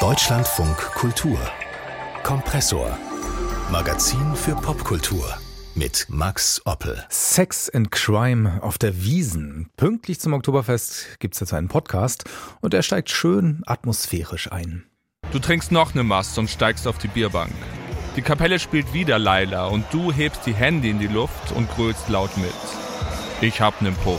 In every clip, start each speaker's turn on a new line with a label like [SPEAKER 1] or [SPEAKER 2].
[SPEAKER 1] Deutschlandfunk Kultur Kompressor. Magazin für Popkultur mit Max Oppel.
[SPEAKER 2] Sex and Crime auf der Wiesn. Pünktlich zum Oktoberfest gibt es jetzt einen Podcast und er steigt schön atmosphärisch ein.
[SPEAKER 3] Du trinkst noch eine Mast und steigst auf die Bierbank. Die Kapelle spielt wieder Laila und du hebst die Hände in die Luft und grölst laut mit. Ich hab nen Puff.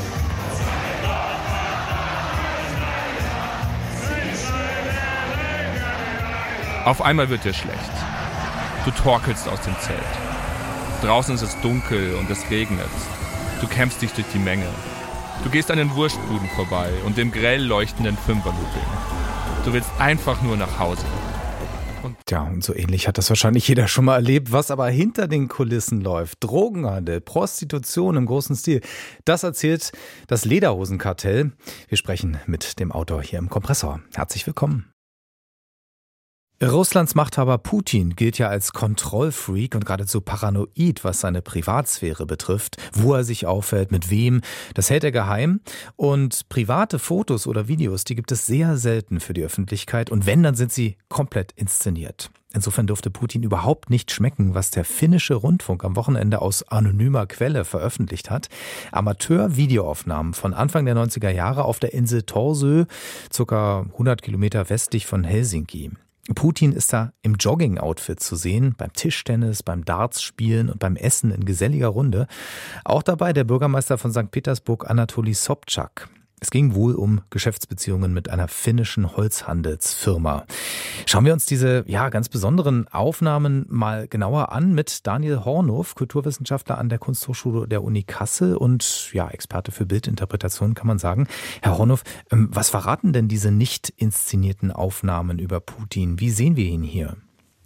[SPEAKER 3] Auf einmal wird dir schlecht. Du torkelst aus dem Zelt. Draußen ist es dunkel und es regnet. Du kämpfst dich durch die Menge. Du gehst an den Wurstbuden vorbei und dem grell leuchtenden Fünferlooping. Du willst einfach nur nach Hause.
[SPEAKER 2] Und so ähnlich hat das wahrscheinlich jeder schon mal erlebt. Was aber hinter den Kulissen läuft, Drogenhandel, Prostitution im großen Stil, das erzählt das Lederhosenkartell. Wir sprechen mit dem Autor hier im Kompressor. Herzlich willkommen. Russlands Machthaber Putin gilt ja als Kontrollfreak und geradezu paranoid, was seine Privatsphäre betrifft, wo er sich aufhält, mit wem. Das hält er geheim. Und private Fotos oder Videos, die gibt es sehr selten für die Öffentlichkeit. Und wenn, dann sind sie komplett inszeniert. Insofern durfte Putin überhaupt nicht schmecken, was der finnische Rundfunk am Wochenende aus anonymer Quelle veröffentlicht hat. Amateur-Videoaufnahmen von Anfang der 90er Jahre auf der Insel Torsö, ca. 100 Kilometer westlich von Helsinki. Putin ist da im Jogging-Outfit zu sehen, beim Tischtennis, beim Darts-Spielen und beim Essen in geselliger Runde. Auch dabei der Bürgermeister von St. Petersburg, Anatoli Sobchak. Es ging wohl um Geschäftsbeziehungen mit einer finnischen Holzhandelsfirma. Schauen wir uns diese ganz besonderen Aufnahmen mal genauer an mit Daniel Hornow, Kulturwissenschaftler an der Kunsthochschule der Uni Kassel und Experte für Bildinterpretation, kann man sagen. Herr Hornow, was verraten denn diese nicht inszenierten Aufnahmen über Putin? Wie sehen wir ihn hier?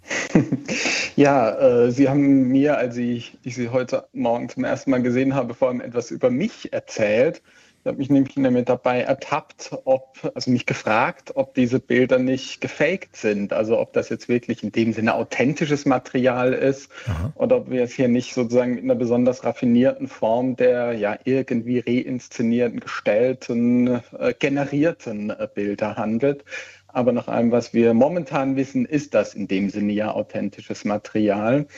[SPEAKER 4] Sie haben mir, als ich Sie heute Morgen zum ersten Mal gesehen habe, vor allem etwas über mich erzählt. Ich habe mich nämlich damit dabei ertappt, mich gefragt, ob diese Bilder nicht gefaked sind. Also ob das jetzt wirklich in dem Sinne authentisches Material ist. Aha. Oder ob wir es hier nicht sozusagen mit einer besonders raffinierten Form der irgendwie reinszenierten, gestellten, generierten Bilder handelt. Aber nach allem, was wir momentan wissen, ist das in dem Sinne ja authentisches Material.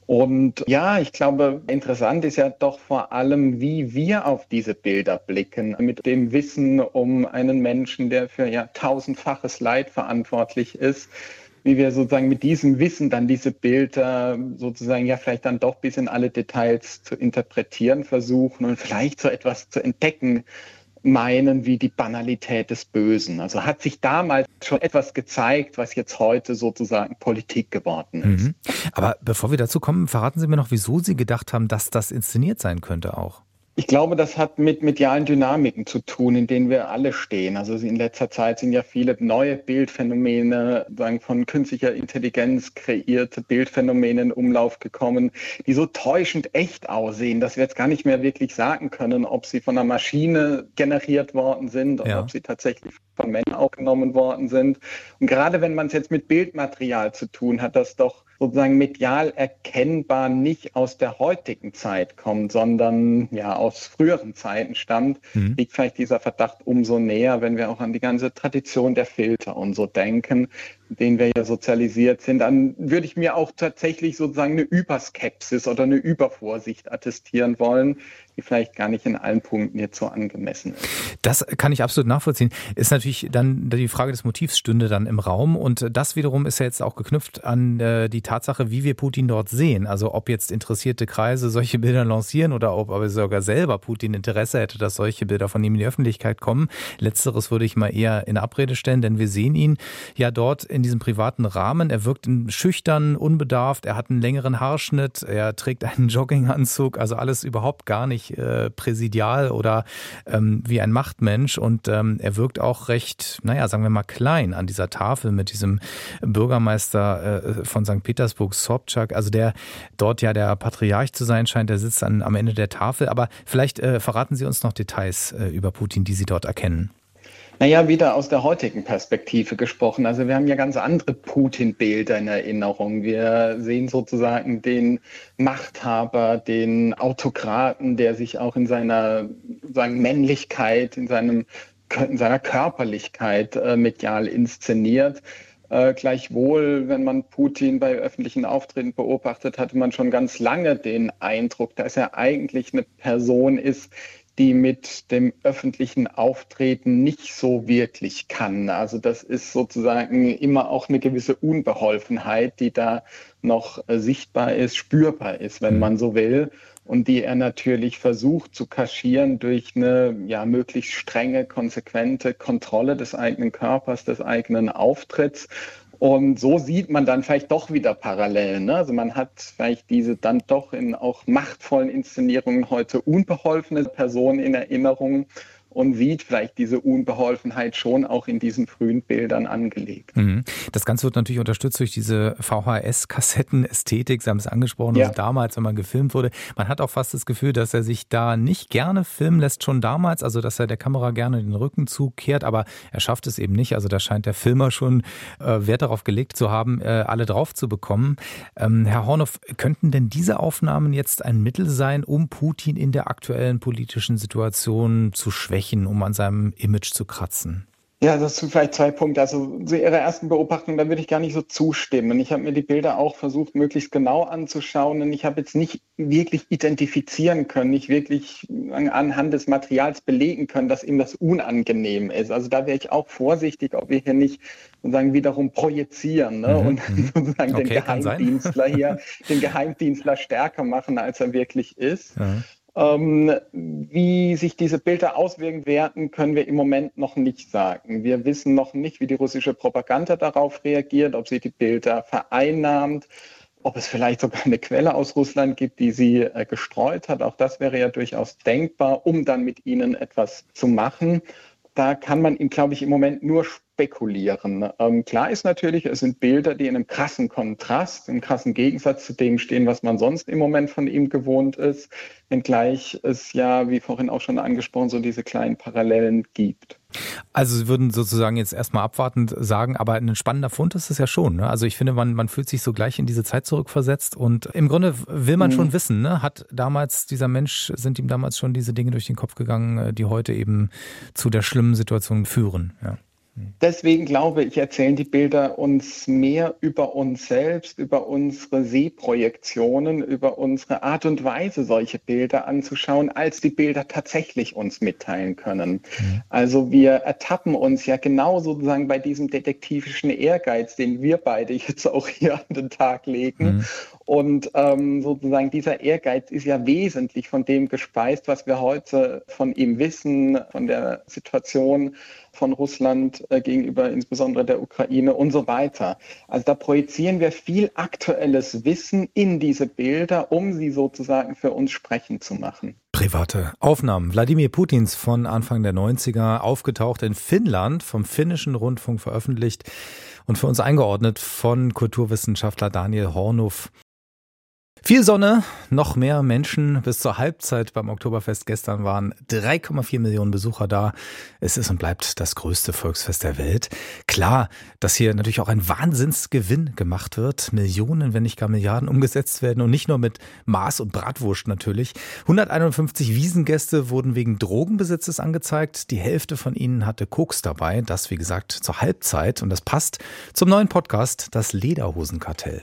[SPEAKER 4] Und ich glaube, interessant ist ja doch vor allem, wie wir auf diese Bilder blicken, mit dem Wissen um einen Menschen, der für tausendfaches Leid verantwortlich ist, wie wir sozusagen mit diesem Wissen dann diese Bilder sozusagen vielleicht dann doch bis in alle Details zu interpretieren versuchen und vielleicht so etwas zu entdecken meinen wie die Banalität des Bösen. Also hat sich damals schon etwas gezeigt, was jetzt heute sozusagen Politik geworden ist.
[SPEAKER 2] Aber bevor wir dazu kommen, verraten Sie mir noch, wieso Sie gedacht haben, dass das inszeniert sein könnte auch.
[SPEAKER 4] Ich glaube, das hat mit medialen Dynamiken zu tun, in denen wir alle stehen. Also in letzter Zeit sind ja viele neue Bildphänomene, von künstlicher Intelligenz kreierte Bildphänomene in Umlauf gekommen, die so täuschend echt aussehen, dass wir jetzt gar nicht mehr wirklich sagen können, ob sie von einer Maschine generiert worden sind oder ob sie tatsächlich von Männern aufgenommen worden sind. Und gerade wenn man es jetzt mit Bildmaterial zu tun hat, das doch sozusagen medial erkennbar nicht aus der heutigen Zeit kommt, sondern aus früheren Zeiten stammt, liegt vielleicht dieser Verdacht umso näher, wenn wir auch an die ganze Tradition der Filter und so denken, in denen wir ja sozialisiert sind. Dann würde ich mir auch tatsächlich sozusagen eine Überskepsis oder eine Übervorsicht attestieren wollen, die vielleicht gar nicht in allen Punkten jetzt so angemessen ist.
[SPEAKER 2] Das kann ich absolut nachvollziehen. Ist natürlich dann die Frage des Motivs stünde dann im Raum und das wiederum ist ja jetzt auch geknüpft an die Tatsache, wie wir Putin dort sehen. Also ob jetzt interessierte Kreise solche Bilder lancieren oder ob aber sogar selber Putin Interesse hätte, dass solche Bilder von ihm in die Öffentlichkeit kommen. Letzteres würde ich mal eher in Abrede stellen, denn wir sehen ihn ja dort in diesem privaten Rahmen. Er wirkt schüchtern, unbedarft, er hat einen längeren Haarschnitt, er trägt einen Jogginganzug, also alles überhaupt gar nicht präsidial oder wie ein Machtmensch und er wirkt auch recht, sagen wir mal klein an dieser Tafel mit diesem Bürgermeister von St. Petersburg, Sobchak, also der dort ja der Patriarch zu sein scheint, der sitzt am Ende der Tafel, aber vielleicht verraten Sie uns noch Details über Putin, die Sie dort erkennen.
[SPEAKER 4] Wieder aus der heutigen Perspektive gesprochen. Also wir haben ja ganz andere Putin-Bilder in Erinnerung. Wir sehen sozusagen den Machthaber, den Autokraten, der sich auch in seiner Männlichkeit, in seiner Körperlichkeit medial inszeniert. Gleichwohl, wenn man Putin bei öffentlichen Auftritten beobachtet, hatte man schon ganz lange den Eindruck, dass er eigentlich eine Person ist, die mit dem öffentlichen Auftreten nicht so wirklich kann. Also das ist sozusagen immer auch eine gewisse Unbeholfenheit, die da noch sichtbar ist, spürbar ist, wenn man so will. Und die er natürlich versucht zu kaschieren durch eine möglichst strenge, konsequente Kontrolle des eigenen Körpers, des eigenen Auftritts. Und so sieht man dann vielleicht doch wieder Parallelen. Ne? Also man hat vielleicht diese dann doch in auch machtvollen Inszenierungen heute unbeholfene Person in Erinnerung und sieht vielleicht diese Unbeholfenheit schon auch in diesen frühen Bildern angelegt.
[SPEAKER 2] Das Ganze wird natürlich unterstützt durch diese VHS-Kassetten-Ästhetik, Sie haben es angesprochen, also damals, wenn man gefilmt wurde. Man hat auch fast das Gefühl, dass er sich da nicht gerne filmen lässt, schon damals, also dass er der Kamera gerne den Rücken zukehrt, aber er schafft es eben nicht. Also da scheint der Filmer schon Wert darauf gelegt zu haben, alle drauf zu bekommen. Herr Hornhof, könnten denn diese Aufnahmen jetzt ein Mittel sein, um Putin in der aktuellen politischen Situation zu schwächen, um an seinem Image zu kratzen?
[SPEAKER 4] Ja, das sind vielleicht 2 Punkte. Also zu Ihrer ersten Beobachtung, da würde ich gar nicht so zustimmen. Ich habe mir die Bilder auch versucht, möglichst genau anzuschauen und ich habe jetzt nicht wirklich identifizieren können, nicht wirklich anhand des Materials belegen können, dass ihm das unangenehm ist. Also da wäre ich auch vorsichtig, ob wir hier nicht sozusagen wiederum projizieren, ne? Und sozusagen den Geheimdienstler stärker machen, als er wirklich ist. Ja. Wie sich diese Bilder auswirken werden, können wir im Moment noch nicht sagen. Wir wissen noch nicht, wie die russische Propaganda darauf reagiert, ob sie die Bilder vereinnahmt, ob es vielleicht sogar eine Quelle aus Russland gibt, die sie gestreut hat. Auch das wäre ja durchaus denkbar, um dann mit ihnen etwas zu machen. Da kann man ihm, glaube ich, im Moment nur spekulieren. Klar ist natürlich, es sind Bilder, die in einem krassen Kontrast, im krassen Gegensatz zu dem stehen, was man sonst im Moment von ihm gewohnt ist, wenngleich es ja, wie vorhin auch schon angesprochen, so diese kleinen Parallelen gibt.
[SPEAKER 2] Also Sie würden sozusagen jetzt erstmal abwartend sagen, aber ein spannender Fund ist es ja schon. Ne? Also ich finde, man fühlt sich so gleich in diese Zeit zurückversetzt und im Grunde will man schon wissen, ne? Sind ihm damals schon diese Dinge durch den Kopf gegangen, die heute eben zu der schlimmen Situation führen, ja.
[SPEAKER 4] Deswegen glaube ich, erzählen die Bilder uns mehr über uns selbst, über unsere Sehprojektionen, über unsere Art und Weise, solche Bilder anzuschauen, als die Bilder tatsächlich uns mitteilen können. Also wir ertappen uns ja genau sozusagen bei diesem detektivischen Ehrgeiz, den wir beide jetzt auch hier an den Tag legen. Und sozusagen dieser Ehrgeiz ist ja wesentlich von dem gespeist, was wir heute von ihm wissen, von der Situation von Russland gegenüber insbesondere der Ukraine und so weiter. Also da projizieren wir viel aktuelles Wissen in diese Bilder, um sie sozusagen für uns sprechend zu machen.
[SPEAKER 2] Private Aufnahmen Wladimir Putins von Anfang der 90er, aufgetaucht in Finnland, vom finnischen Rundfunk veröffentlicht und für uns eingeordnet von Kulturwissenschaftler Daniel Hornhof. Viel Sonne, noch mehr Menschen. Bis zur Halbzeit beim Oktoberfest gestern waren 3,4 Millionen Besucher da. Es ist und bleibt das größte Volksfest der Welt. Klar, dass hier natürlich auch ein Wahnsinnsgewinn gemacht wird. Millionen, wenn nicht gar Milliarden umgesetzt werden und nicht nur mit Maß und Bratwurst natürlich. 151 Wiesengäste wurden wegen Drogenbesitzes angezeigt. Die Hälfte von ihnen hatte Koks dabei. Das, wie gesagt, zur Halbzeit. Und das passt zum neuen Podcast, das Lederhosenkartell.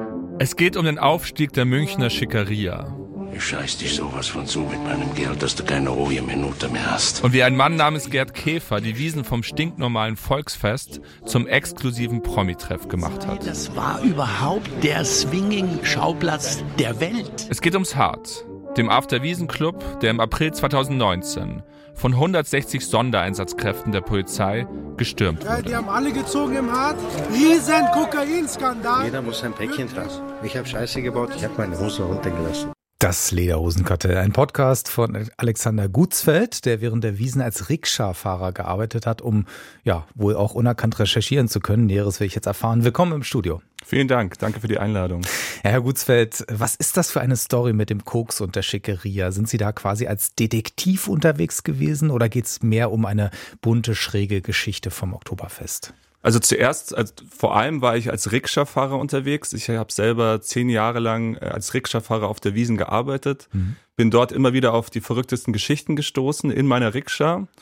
[SPEAKER 3] Es geht um den Aufstieg der Münchner Schickeria.
[SPEAKER 5] Ich scheiß dich sowas von zu mit meinem Geld, dass du keine ruhige Minute mehr hast.
[SPEAKER 3] Und wie ein Mann namens Gerd Käfer die Wiesn vom stinknormalen Volksfest zum exklusiven Promi-Treff gemacht hat.
[SPEAKER 6] Das war überhaupt der Swinging-Schauplatz der Welt.
[SPEAKER 3] Es geht ums Hart, dem After-Wiesn-Club, der im April 2019 von 160 Sondereinsatzkräften der Polizei gestürmt wurde.
[SPEAKER 7] Ja, die haben alle gezogen im Hart. Riesen Kokainskandal.
[SPEAKER 8] Jeder muss sein Päckchen tragen. Ich habe Scheiße gebaut, ich habe meine Hose runtergelassen.
[SPEAKER 2] Das Lederhosenkartell, ein Podcast von Alexander Gutzfeld, der während der Wiesn als Rikscha-Fahrer gearbeitet hat, um ja wohl auch unerkannt recherchieren zu können. Näheres will ich jetzt erfahren. Willkommen im Studio.
[SPEAKER 9] Vielen Dank, danke für die Einladung.
[SPEAKER 2] Ja, Herr Gutzfeld, was ist das für eine Story mit dem Koks und der Schickeria? Sind Sie da quasi als Detektiv unterwegs gewesen oder geht es mehr um eine bunte, schräge Geschichte vom Oktoberfest?
[SPEAKER 9] Also vor allem war ich als Rikscha-Fahrer unterwegs. Ich habe selber 10 Jahre lang als Rikscha-Fahrer auf der Wiesn gearbeitet. Bin dort immer wieder auf die verrücktesten Geschichten gestoßen in meiner Rikscha.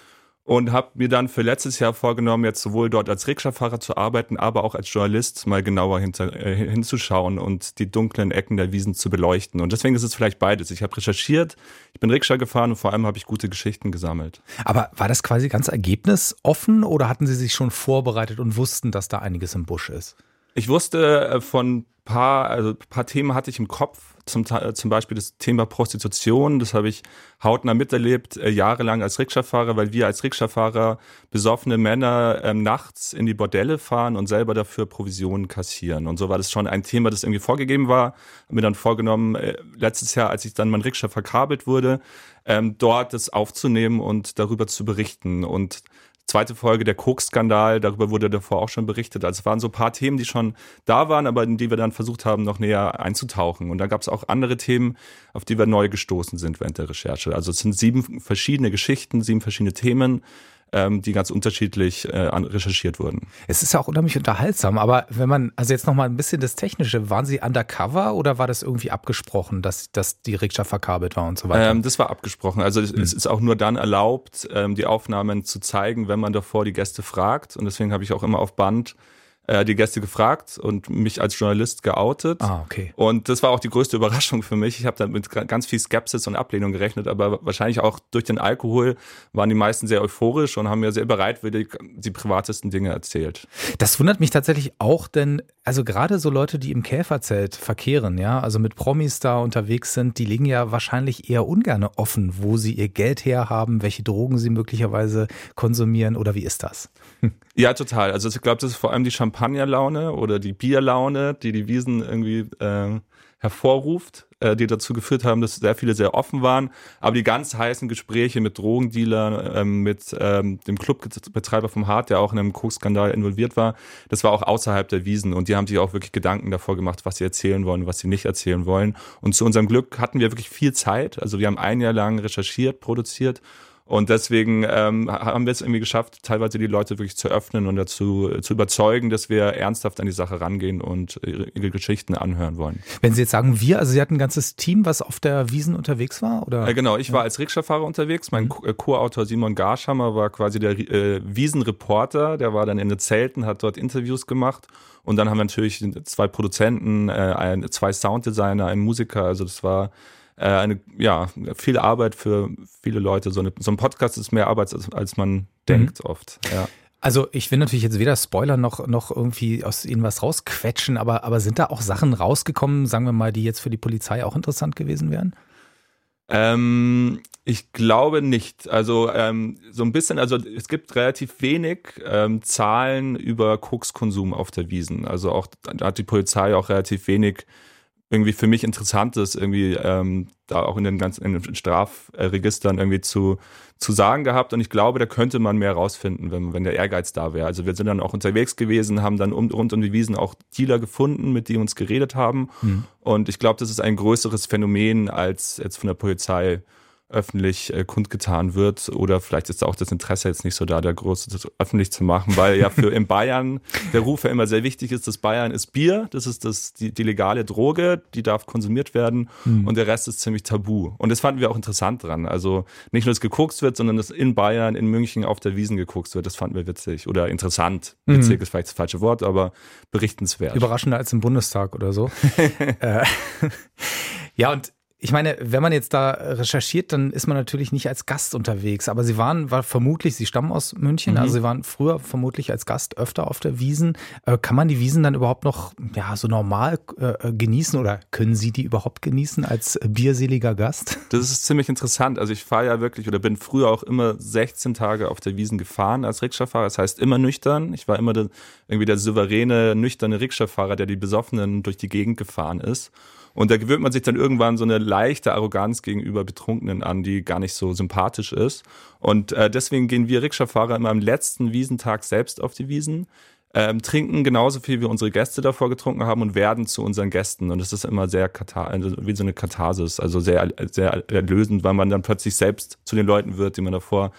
[SPEAKER 9] und habe mir dann für letztes Jahr vorgenommen, jetzt sowohl dort als Rikscha-Fahrer zu arbeiten, aber auch als Journalist mal genauer hinzuschauen und die dunklen Ecken der Wiesn zu beleuchten. Und deswegen ist es vielleicht beides. Ich habe recherchiert, ich bin Rikscha gefahren und vor allem habe ich gute Geschichten gesammelt.
[SPEAKER 2] Aber war das quasi ganz ergebnisoffen oder hatten Sie sich schon vorbereitet und wussten, dass da einiges im Busch ist?
[SPEAKER 9] Ich wusste von ein paar Themen hatte ich im Kopf, zum Beispiel das Thema Prostitution, das habe ich hautnah miterlebt, jahrelang als Rikscha-Fahrer, weil wir als Rikscha-Fahrer besoffene Männer nachts in die Bordelle fahren und selber dafür Provisionen kassieren. Und so war das schon ein Thema, das irgendwie vorgegeben war. Habe mir dann vorgenommen, letztes Jahr, als ich dann mein Rikscha verkabelt wurde, dort das aufzunehmen und darüber zu berichten. Und zweite Folge, der Koks-Skandal, darüber wurde davor auch schon berichtet. Also es waren so ein paar Themen, die schon da waren, aber in die wir dann versucht haben, noch näher einzutauchen. Und da gab es auch andere Themen, auf die wir neu gestoßen sind während der Recherche. Also es sind 7 verschiedene Geschichten, 7 verschiedene Themen, die ganz unterschiedlich recherchiert wurden. Es ist ja auch unheimlich unterhaltsam, aber wenn man, also jetzt nochmal ein bisschen das Technische, waren Sie undercover oder war das irgendwie abgesprochen, dass die Rikscha verkabelt war und so weiter? Das war abgesprochen. Also es ist auch nur dann erlaubt, die Aufnahmen zu zeigen, wenn man davor die Gäste fragt. Und deswegen habe ich auch immer auf Band die Gäste gefragt und mich als Journalist geoutet. Okay. Und das war auch die größte Überraschung für mich. Ich habe da mit ganz viel Skepsis und Ablehnung gerechnet, aber wahrscheinlich auch durch den Alkohol waren die meisten sehr euphorisch und haben mir sehr bereitwillig die privatesten Dinge erzählt. Das wundert mich tatsächlich auch, denn also gerade so Leute, die im Käferzelt verkehren, ja, also mit Promis da unterwegs sind, die legen ja wahrscheinlich eher ungern offen, wo sie ihr Geld herhaben, welche Drogen sie möglicherweise konsumieren oder wie ist das? Ja, total. Also ich glaube, das ist vor allem die Champagnerlaune oder die Bierlaune, die Wiesn irgendwie hervorruft, die dazu geführt haben, dass sehr viele sehr offen waren. Aber die ganz heißen Gespräche mit Drogendealern, mit dem Clubbetreiber vom Hart, der auch in einem Koks-Skandal involviert war, das war auch außerhalb der Wiesn. Und die haben sich auch wirklich Gedanken davor gemacht, was sie erzählen wollen, was sie nicht erzählen wollen. Und zu unserem Glück hatten wir wirklich viel Zeit. Also wir haben ein Jahr lang recherchiert, produziert. Und deswegen haben wir es irgendwie geschafft, teilweise die Leute wirklich zu öffnen und dazu zu überzeugen, dass wir ernsthaft an die Sache rangehen und ihre Geschichten anhören wollen. Wenn Sie jetzt sagen wir, also Sie hatten ein ganzes Team, was auf der Wiesn unterwegs war? Oder? Genau, ich war als Rikscha-Fahrer unterwegs. Mein Co-Autor Simon Garschammer war quasi der Wiesn-Reporter. Der war dann in den Zelten, hat dort Interviews gemacht. Und dann haben wir natürlich 2 Produzenten, 2 Sounddesigner, einen Musiker. Also das war viel Arbeit für viele Leute. So ein Podcast ist mehr Arbeit, als man denkt oft. Ja. Also ich will natürlich jetzt weder Spoiler noch irgendwie aus Ihnen was rausquetschen, aber sind da auch Sachen rausgekommen, sagen wir mal, die jetzt für die Polizei auch interessant gewesen wären? Ich glaube nicht. Also so ein bisschen, also es gibt relativ wenig Zahlen über Kokskonsum auf der Wiesn. Also auch da hat die Polizei auch relativ wenig irgendwie für mich Interessantes irgendwie da auch in den Strafregistern irgendwie zu sagen gehabt. Und ich glaube, da könnte man mehr rausfinden, wenn der Ehrgeiz da wäre. Also wir sind dann auch unterwegs gewesen, haben dann rund um die Wiesn auch Dealer gefunden, mit denen uns geredet haben. Und ich glaube, das ist ein größeres Phänomen, als jetzt von der Polizei öffentlich kundgetan wird, oder vielleicht ist auch das Interesse jetzt nicht so da, der große das öffentlich zu machen, weil ja für in Bayern der Ruf ja immer sehr wichtig ist, dass Bayern ist Bier, das ist die legale Droge, die darf konsumiert werden und der Rest ist ziemlich tabu. Und das fanden wir auch interessant dran. Also nicht nur, dass gekokst wird, sondern dass in Bayern, in München auf der Wiesn gekokst wird, das fanden wir witzig oder interessant. Witzig ist vielleicht das falsche Wort, aber berichtenswert. Überraschender als im Bundestag oder so. Ja, und ich meine, wenn man jetzt da recherchiert, dann ist man natürlich nicht als Gast unterwegs. Aber Sie war vermutlich, Sie stammen aus München, also Sie waren früher vermutlich als Gast öfter auf der Wiesn. Kann man die Wiesn dann überhaupt noch so normal genießen oder können Sie die überhaupt genießen als bierseliger Gast? Das ist ziemlich interessant. Also ich fahre ja wirklich oder bin früher auch immer 16 Tage auf der Wiesn gefahren als Rikscha-Fahrer. Das heißt immer nüchtern. Ich war immer irgendwie der souveräne, nüchterne Rikscha-Fahrer, der die Besoffenen durch die Gegend gefahren ist. Und da gewöhnt man sich dann irgendwann so eine leichte Arroganz gegenüber Betrunkenen an, die gar nicht so sympathisch ist. Und deswegen gehen wir Rikscha-Fahrer immer am letzten Wiesentag selbst auf die Wiesn, trinken genauso viel, wie unsere Gäste davor getrunken haben und werden zu unseren Gästen. Und das ist immer sehr wie so eine Katharsis, also sehr, sehr erlösend, weil man dann plötzlich selbst zu den Leuten wird, die man davor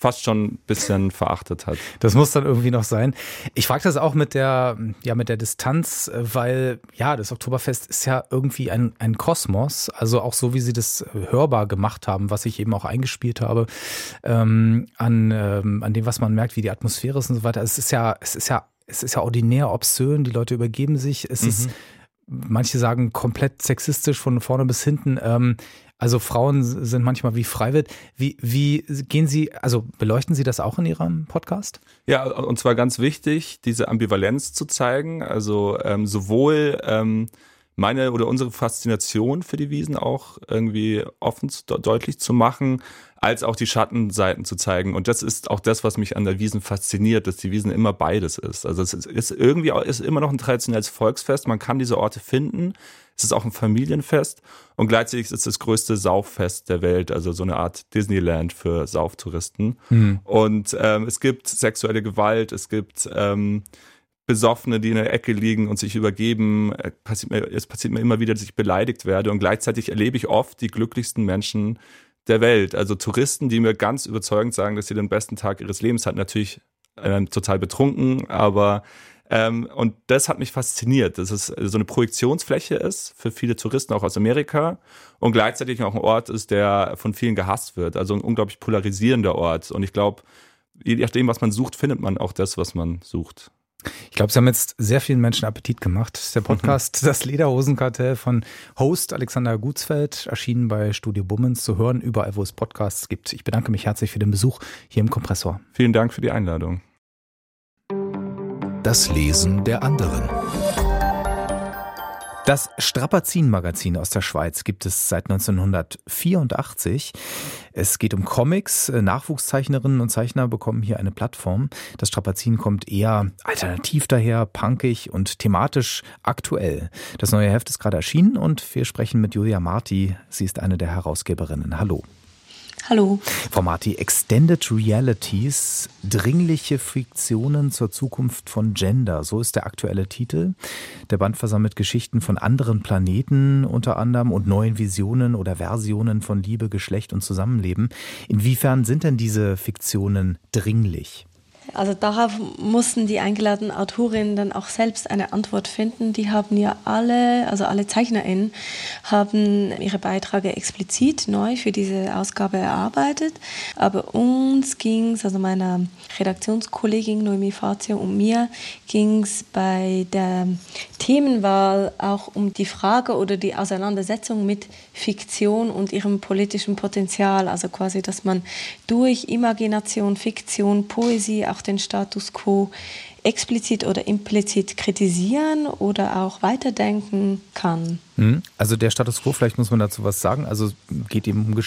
[SPEAKER 9] fast schon ein bisschen verachtet hat.
[SPEAKER 2] Das muss dann irgendwie noch sein. Ich frage das auch mit der Distanz, weil das Oktoberfest ist ja irgendwie ein Kosmos, also auch so, wie sie das hörbar gemacht haben, was ich eben auch eingespielt habe, an dem, was man merkt, wie die Atmosphäre ist und so weiter. Es ist ja ordinär obszön, die Leute übergeben sich, es ist, manche sagen, komplett sexistisch von vorne bis hinten. Also Frauen sind manchmal wie Freiwild. Wie gehen Sie, also beleuchten Sie das auch in Ihrem Podcast?
[SPEAKER 9] Ja, und zwar ganz wichtig, diese Ambivalenz zu zeigen. Also sowohl meine oder unsere Faszination für die Wiesn auch irgendwie offen deutlich zu machen, als auch die Schattenseiten zu zeigen. Und das ist auch das, was mich an der Wiesn fasziniert, dass die Wiesn immer beides ist. Also es ist immer noch ein traditionelles Volksfest. Man kann diese Orte finden. Es ist auch ein Familienfest und gleichzeitig ist es das größte Sauffest der Welt, also so eine Art Disneyland für Sauftouristen. Und es gibt sexuelle Gewalt, es gibt Besoffene, die in der Ecke liegen und sich übergeben. Es passiert mir immer wieder, dass ich beleidigt werde und gleichzeitig erlebe ich oft die glücklichsten Menschen der Welt. Also Touristen, die mir ganz überzeugend sagen, dass sie den besten Tag ihres Lebens hatten. Natürlich total betrunken, aber und das hat mich fasziniert, dass es so eine Projektionsfläche ist für viele Touristen, auch aus Amerika, und gleichzeitig auch ein Ort ist, der von vielen gehasst wird. Also ein unglaublich polarisierender Ort. Und ich glaube, je nachdem, was man sucht, findet man auch das, was man sucht.
[SPEAKER 2] Ich glaube, Sie haben jetzt sehr vielen Menschen Appetit gemacht. Das ist der Podcast Das Lederhosenkartell von Host Alexander Gutsfeld, erschienen bei Studio Bummens, zu hören, überall, wo es Podcasts gibt. Ich bedanke mich herzlich für den Besuch hier im Kompressor.
[SPEAKER 9] Vielen Dank für die Einladung.
[SPEAKER 1] Das Lesen der anderen.
[SPEAKER 2] Das Strapazin-Magazin aus der Schweiz gibt es seit 1984. Es geht um Comics. Nachwuchszeichnerinnen und Zeichner bekommen hier eine Plattform. Das Strapazin kommt eher alternativ daher, punkig und thematisch aktuell. Das neue Heft ist gerade erschienen und wir sprechen mit Julia Marti. Sie ist eine der Herausgeberinnen. Hallo.
[SPEAKER 10] Hallo.
[SPEAKER 2] Frau Marti, Extended Realities, dringliche Fiktionen zur Zukunft von Gender, so ist der aktuelle Titel. Der Band versammelt Geschichten von anderen Planeten unter anderem und neuen Visionen oder Versionen von Liebe, Geschlecht und Zusammenleben. Inwiefern sind denn diese Fiktionen dringlich?
[SPEAKER 10] Also darauf mussten die eingeladenen Autorinnen dann auch selbst eine Antwort finden. Die haben ja alle ZeichnerInnen haben ihre Beiträge explizit neu für diese Ausgabe erarbeitet. Aber uns ging es, also meiner Redaktionskollegin Noemi Fazio und mir, ging es bei der Themenwahl auch um die Frage oder die Auseinandersetzung mit Fiktion und ihrem politischen Potenzial. Also quasi, dass man durch Imagination, Fiktion, Poesie auch den Status quo explizit oder implizit kritisieren oder auch weiterdenken kann.
[SPEAKER 2] Also der Status quo, vielleicht muss man dazu was sagen, also geht eben um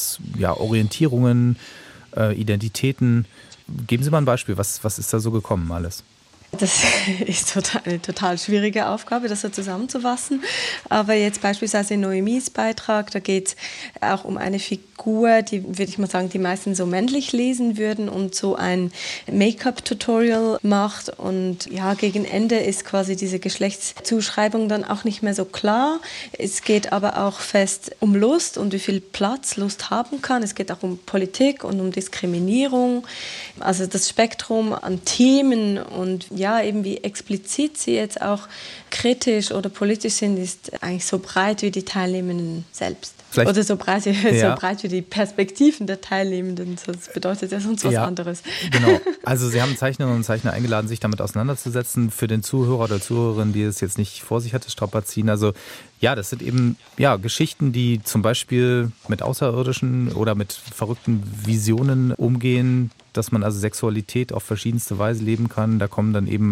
[SPEAKER 2] Geschlechtsorientierungen, Identitäten. Geben Sie mal ein Beispiel, was ist da so gekommen alles?
[SPEAKER 10] Das ist eine total schwierige Aufgabe, das so zusammenzufassen. Aber jetzt beispielsweise in Noemis Beitrag, da geht es auch um eine Figur, die, würde ich mal sagen, die meisten so männlich lesen würden und so ein Make-up-Tutorial macht. Und ja, gegen Ende ist quasi diese Geschlechtszuschreibung dann auch nicht mehr so klar. Es geht aber auch fest um Lust und wie viel Platz Lust haben kann. Es geht auch um Politik und um Diskriminierung. Also das Spektrum an Themen und ja, eben wie explizit sie jetzt auch kritisch oder politisch sind, ist eigentlich so breit wie die Teilnehmenden selbst. Vielleicht, oder so breit wie die Perspektiven der Teilnehmenden. Das bedeutet ja sonst was anderes.
[SPEAKER 2] Genau. Also Sie haben Zeichnerinnen und Zeichner eingeladen, sich damit auseinanderzusetzen. Für den Zuhörer oder Zuhörerin, die es jetzt nicht vor sich hatte, Strapazin. Also ja, das sind eben Geschichten, die zum Beispiel mit Außerirdischen oder mit verrückten Visionen umgehen, dass man also Sexualität auf verschiedenste Weise leben kann. Da kommen dann eben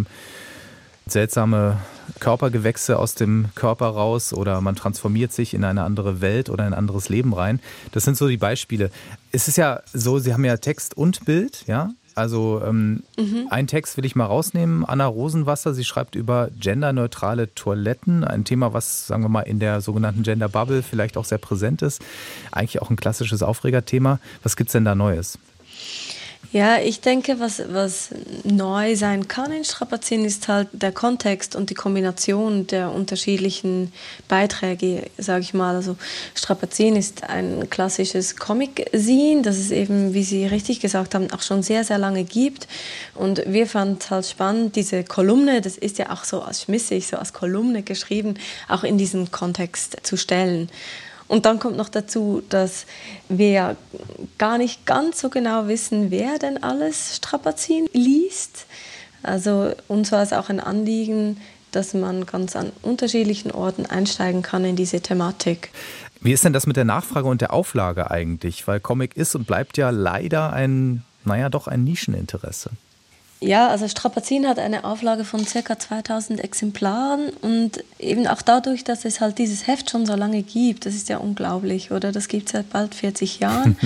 [SPEAKER 2] seltsame Körpergewächse aus dem Körper raus oder man transformiert sich in eine andere Welt oder ein anderes Leben rein. Das sind so die Beispiele. Es ist ja so, Sie haben ja Text und Bild, ja? Also einen Text will ich mal rausnehmen. Anna Rosenwasser, sie schreibt über genderneutrale Toiletten. Ein Thema, was, sagen wir mal, in der sogenannten Gender Bubble vielleicht auch sehr präsent ist. Eigentlich auch ein klassisches Aufregerthema. Was gibt's denn da Neues?
[SPEAKER 10] Ja, ich denke, was neu sein kann in Strapazien, ist halt der Kontext und die Kombination der unterschiedlichen Beiträge, sage ich mal. Also Strapazien ist ein klassisches Comic-Zine, das es eben, wie Sie richtig gesagt haben, auch schon sehr, sehr lange gibt. Und wir fanden es halt spannend, diese Kolumne, das ist ja auch so als schmissig, so als Kolumne geschrieben, auch in diesen Kontext zu stellen. Und dann kommt noch dazu, dass wir gar nicht ganz so genau wissen, wer denn alles Strapazien liest. Also uns war es auch ein Anliegen, dass man ganz an unterschiedlichen Orten einsteigen kann in diese Thematik.
[SPEAKER 2] Wie ist denn das mit der Nachfrage und der Auflage eigentlich? Weil Comic ist und bleibt ja leider ein Nischeninteresse.
[SPEAKER 10] Ja, also Strapazien hat eine Auflage von ca. 2000 Exemplaren und eben auch dadurch, dass es halt dieses Heft schon so lange gibt, das ist ja unglaublich, oder? Das gibt es seit bald 40 Jahren.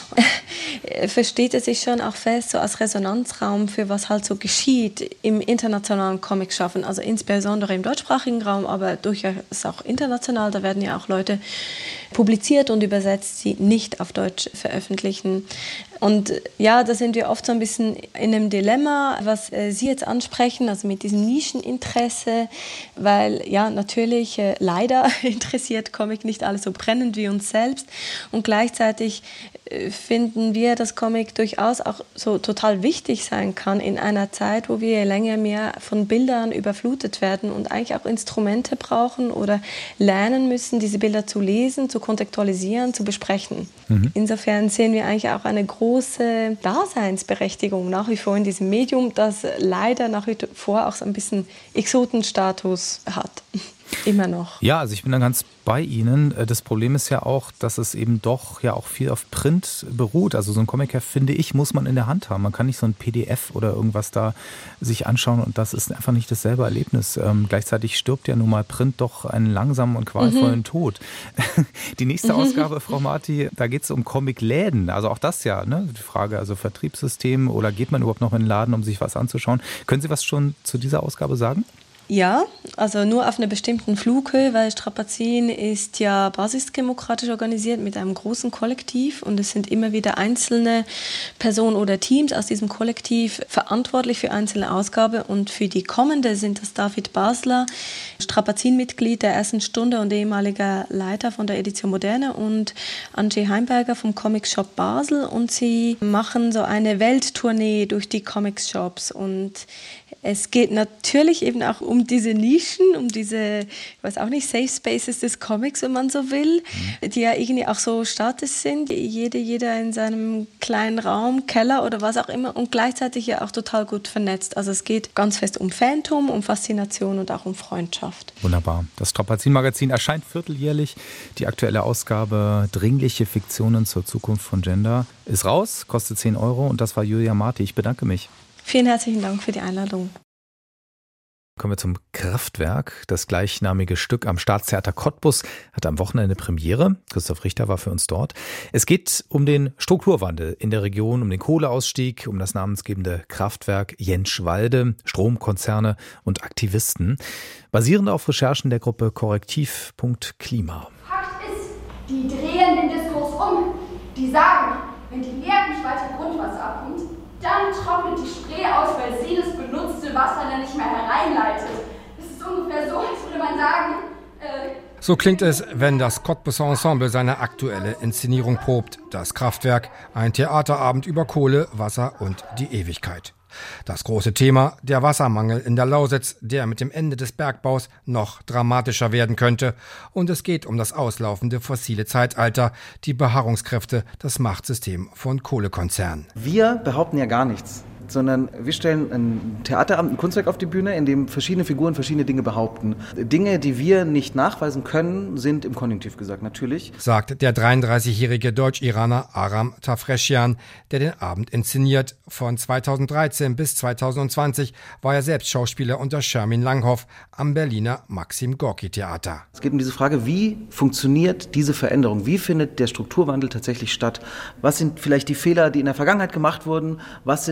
[SPEAKER 10] Versteht es sich schon auch fest, so als Resonanzraum für was halt so geschieht im internationalen Comic-Schaffen, also insbesondere im deutschsprachigen Raum, aber durchaus auch international, da werden ja auch Leute publiziert und übersetzt, die nicht auf Deutsch veröffentlichen. Und ja, da sind wir oft so ein bisschen in einem Dilemma, was Sie jetzt ansprechen, also mit diesem Nischeninteresse, weil ja natürlich leider interessiert Comic nicht alles so brennend wie uns selbst und gleichzeitig finden wir, dass Comic durchaus auch so total wichtig sein kann in einer Zeit, wo wir länger mehr von Bildern überflutet werden und eigentlich auch Instrumente brauchen oder lernen müssen, diese Bilder zu lesen, zu kontextualisieren, zu besprechen. Insofern sehen wir eigentlich auch eine große Daseinsberechtigung nach wie vor in diesem Medium, das leider nach wie vor auch so ein bisschen Exotenstatus hat. Immer noch.
[SPEAKER 2] Ja, also ich bin da ganz bei Ihnen. Das Problem ist ja auch, dass es eben doch ja auch viel auf Print beruht. Also so ein Comic-Heft, finde ich, muss man in der Hand haben. Man kann nicht so ein PDF oder irgendwas da sich anschauen und das ist einfach nicht dasselbe Erlebnis. Gleichzeitig stirbt ja nun mal Print doch einen langsamen und qualvollen Tod. Die nächste Ausgabe, Frau Marti, da geht es um Comic-Läden. Also auch das ja, ne? Die Frage, also Vertriebssystem oder geht man überhaupt noch in den Laden, um sich was anzuschauen? Können Sie was schon zu dieser Ausgabe sagen?
[SPEAKER 10] Ja, also nur auf einer bestimmten Flughöhe, weil Strapazien ist ja basisdemokratisch organisiert mit einem großen Kollektiv und es sind immer wieder einzelne Personen oder Teams aus diesem Kollektiv verantwortlich für einzelne Ausgaben und für die kommende sind das David Basler, Strapazien-Mitglied der ersten Stunde und ehemaliger Leiter von der Edition Moderne und Angie Heimberger vom Comic Shop Basel und sie machen so eine Welttournee durch die Comic-Shops und es geht natürlich eben auch um diese Nischen, um diese, ich weiß auch nicht, Safe Spaces des Comics, wenn man so will, die ja irgendwie auch so Status sind. Jeder in seinem kleinen Raum, Keller oder was auch immer und gleichzeitig ja auch total gut vernetzt. Also es geht ganz fest um Phantom, um Faszination und auch um Freundschaft.
[SPEAKER 2] Wunderbar. Das Strapazien-Magazin erscheint vierteljährlich. Die aktuelle Ausgabe Dringliche Fiktionen zur Zukunft von Gender ist raus, kostet 10 € und das war Julia Marti. Ich bedanke mich.
[SPEAKER 10] Vielen herzlichen Dank für die Einladung.
[SPEAKER 2] Kommen wir zum Kraftwerk. Das gleichnamige Stück am Staatstheater Cottbus hat am Wochenende Premiere. Christoph Richter war für uns dort. Es geht um den Strukturwandel in der Region, um den Kohleausstieg, um das namensgebende Kraftwerk Jentschwalde, Stromkonzerne und Aktivisten. Basierend auf Recherchen der Gruppe Korrektiv.Klima.
[SPEAKER 11] Fakt ist, die drehen den Diskurs um. Die sagen, wenn die Wehr nicht weiter Grundwasser abnimmt, dann trocknet die Spree aus, weil sie das benutzte Wasser dann nicht mehr hereinleitet. Das ist ungefähr so, als würde man sagen...
[SPEAKER 12] So klingt es, wenn das Cottbuser Ensemble seine aktuelle Inszenierung probt. Das Kraftwerk, ein Theaterabend über Kohle, Wasser und die Ewigkeit. Das große Thema, der Wassermangel in der Lausitz, der mit dem Ende des Bergbaus noch dramatischer werden könnte. Und es geht um das auslaufende fossile Zeitalter, die Beharrungskräfte, das Machtsystem von Kohlekonzernen.
[SPEAKER 13] Wir behaupten ja gar nichts, sondern wir stellen ein Theaterabend, ein Kunstwerk auf die Bühne, in dem verschiedene Figuren verschiedene Dinge behaupten. Dinge, die wir nicht nachweisen können, sind im Konjunktiv gesagt, natürlich.
[SPEAKER 12] Sagt der 33-jährige Deutsch-Iraner Aram Tafreschian, der den Abend inszeniert. Von 2013 bis 2020 war er selbst Schauspieler unter Schermin Langhoff am Berliner Maxim-Gorki-Theater.
[SPEAKER 13] Es geht um diese Frage, wie funktioniert diese Veränderung? Wie findet der Strukturwandel tatsächlich statt? Was sind vielleicht die Fehler, die in der Vergangenheit gemacht wurden? Was sind die Möglichkeiten,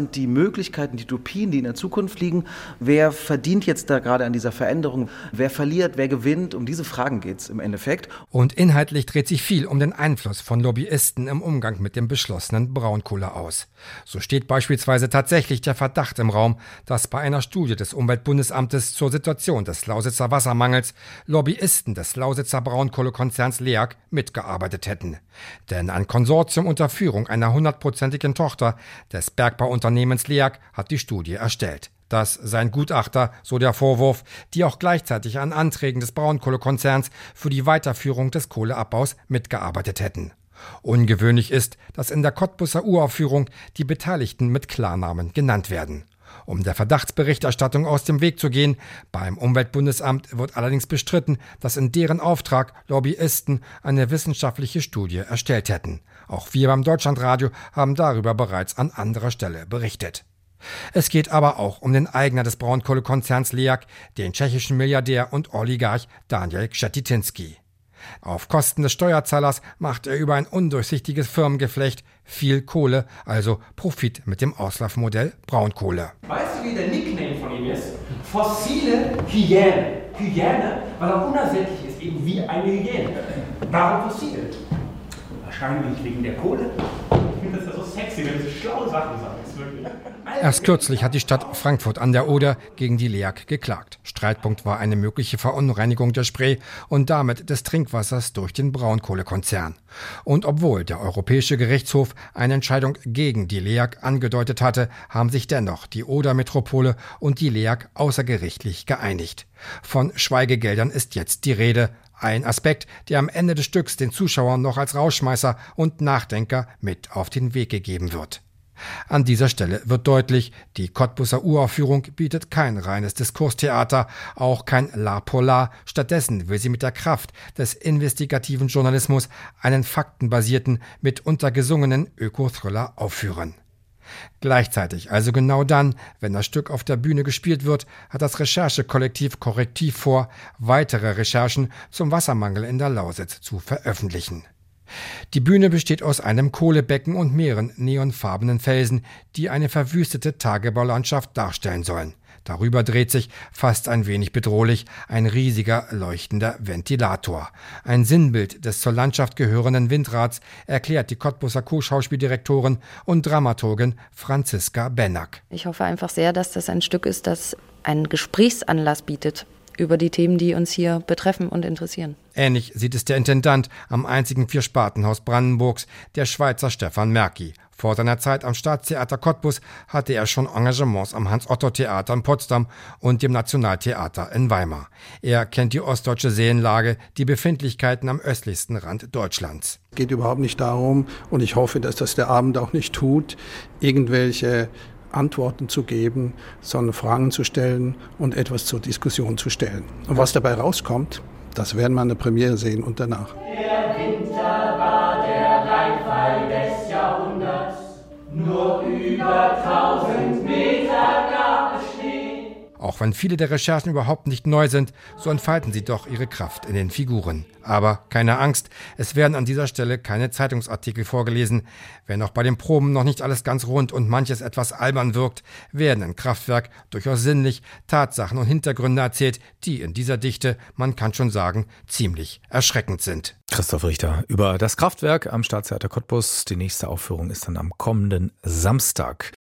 [SPEAKER 13] Möglichkeiten, die Utopien, die in der Zukunft liegen. Wer verdient jetzt da gerade an dieser Veränderung? Wer verliert, wer gewinnt? Um diese Fragen geht es im Endeffekt.
[SPEAKER 12] Und inhaltlich dreht sich viel um den Einfluss von Lobbyisten im Umgang mit dem beschlossenen Braunkohle aus. So steht beispielsweise tatsächlich der Verdacht im Raum, dass bei einer Studie des Umweltbundesamtes zur Situation des Lausitzer Wassermangels Lobbyisten des Lausitzer Braunkohlekonzerns LEAG mitgearbeitet hätten. Denn ein Konsortium unter Führung einer 100%igen Tochter des Bergbauunternehmens LEAG hat die Studie erstellt. Das seien Gutachter, so der Vorwurf, die auch gleichzeitig an Anträgen des Braunkohlekonzerns für die Weiterführung des Kohleabbaus mitgearbeitet hätten. Ungewöhnlich ist, dass in der Cottbuser Uraufführung die Beteiligten mit Klarnamen genannt werden. Um der Verdachtsberichterstattung aus dem Weg zu gehen, beim Umweltbundesamt wird allerdings bestritten, dass in deren Auftrag Lobbyisten eine wissenschaftliche Studie erstellt hätten. Auch wir beim Deutschlandradio haben darüber bereits an anderer Stelle berichtet. Es geht aber auch um den Eigner des Braunkohlekonzerns LEAG, den tschechischen Milliardär und Oligarch Daniel Křetínský. Auf Kosten des Steuerzahlers macht er über ein undurchsichtiges Firmengeflecht viel Kohle, also Profit mit dem Auslaufmodell Braunkohle.
[SPEAKER 14] Weißt du, wie der Nickname von ihm ist? Fossile Hyäne. Hyäne, weil er unersättlich ist, eben wie eine Hyäne. Warum fossil? Wahrscheinlich wegen der Kohle. Ich finde das ja so sexy, wenn du so schlaue Sachen sagst. Wirklich.
[SPEAKER 12] Erst kürzlich hat die Stadt Frankfurt an der Oder gegen die LEAG geklagt. Streitpunkt war eine mögliche Verunreinigung der Spree und damit des Trinkwassers durch den Braunkohlekonzern. Und obwohl der Europäische Gerichtshof eine Entscheidung gegen die LEAG angedeutet hatte, haben sich dennoch die Oder-Metropole und die LEAG außergerichtlich geeinigt. Von Schweigegeldern ist jetzt die Rede. Ein Aspekt, der am Ende des Stücks den Zuschauern noch als Rausschmeißer und Nachdenker mit auf den Weg gegeben wird. An dieser Stelle wird deutlich, die Cottbuser Uraufführung bietet kein reines Diskurstheater, auch kein L'Art pour l'Art. Stattdessen will sie mit der Kraft des investigativen Journalismus einen faktenbasierten, mitunter gesungenen Öko-Thriller aufführen. Gleichzeitig, also genau dann, wenn das Stück auf der Bühne gespielt wird, hat das Recherchekollektiv Korrektiv vor, weitere Recherchen zum Wassermangel in der Lausitz zu veröffentlichen. Die Bühne besteht aus einem Kohlebecken und mehreren neonfarbenen Felsen, die eine verwüstete Tagebaulandschaft darstellen sollen. Darüber dreht sich, fast ein wenig bedrohlich, ein riesiger leuchtender Ventilator. Ein Sinnbild des zur Landschaft gehörenden Windrads, erklärt die Cottbuser Co-Schauspieldirektorin und Dramaturgin Franziska Bennack.
[SPEAKER 15] Ich hoffe einfach sehr, dass das ein Stück ist, das einen Gesprächsanlass bietet über die Themen, die uns hier betreffen und interessieren.
[SPEAKER 12] Ähnlich sieht es der Intendant am einzigen Vierspartenhaus Brandenburgs, der Schweizer Stefan Merki. Vor seiner Zeit am Staatstheater Cottbus hatte er schon Engagements am Hans-Otto-Theater in Potsdam und dem Nationaltheater in Weimar. Er kennt die ostdeutsche Seenlage, die Befindlichkeiten am östlichsten Rand Deutschlands.
[SPEAKER 16] Es geht überhaupt nicht darum, und ich hoffe, dass das der Abend auch nicht tut, irgendwelche Antworten zu geben, sondern Fragen zu stellen und etwas zur Diskussion zu stellen. Und was dabei rauskommt, das werden wir in der Premiere sehen und danach.
[SPEAKER 17] Der Winter war der Reinfall des Jahrhunderts, nur über 1000 Meter gab es Schnee.
[SPEAKER 12] Auch wenn viele der Recherchen überhaupt nicht neu sind, so entfalten sie doch ihre Kraft in den Figuren. Aber keine Angst, es werden an dieser Stelle keine Zeitungsartikel vorgelesen. Wenn auch bei den Proben noch nicht alles ganz rund und manches etwas albern wirkt, werden in Kraftwerk durchaus sinnlich Tatsachen und Hintergründe erzählt, die in dieser Dichte, man kann schon sagen, ziemlich erschreckend sind.
[SPEAKER 2] Christoph Richter über das Kraftwerk am Staatstheater Cottbus. Die nächste Aufführung ist dann am kommenden Samstag.